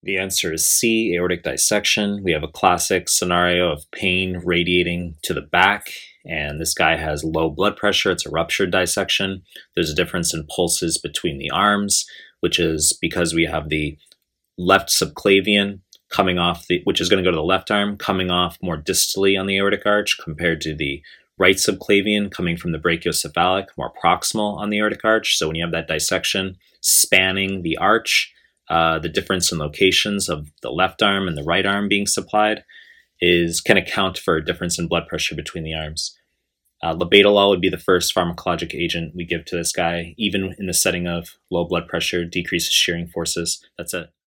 The answer is C, aortic dissection. We have a classic scenario of pain radiating to the back, and this guy has low blood pressure. It's a ruptured dissection. There's a difference in pulses between the arms, which is because we have the left subclavian coming off which is going to go to the left arm, coming off more distally on the aortic arch compared to the right subclavian coming from the brachiocephalic, more proximal on the aortic arch. So when you have that dissection spanning the arch, the difference in locations of the left arm and the right arm being supplied can account for a difference in blood pressure between the arms. Labetalol would be the first pharmacologic agent we give to this guy, even in the setting of low blood pressure, decreases shearing forces. That's it.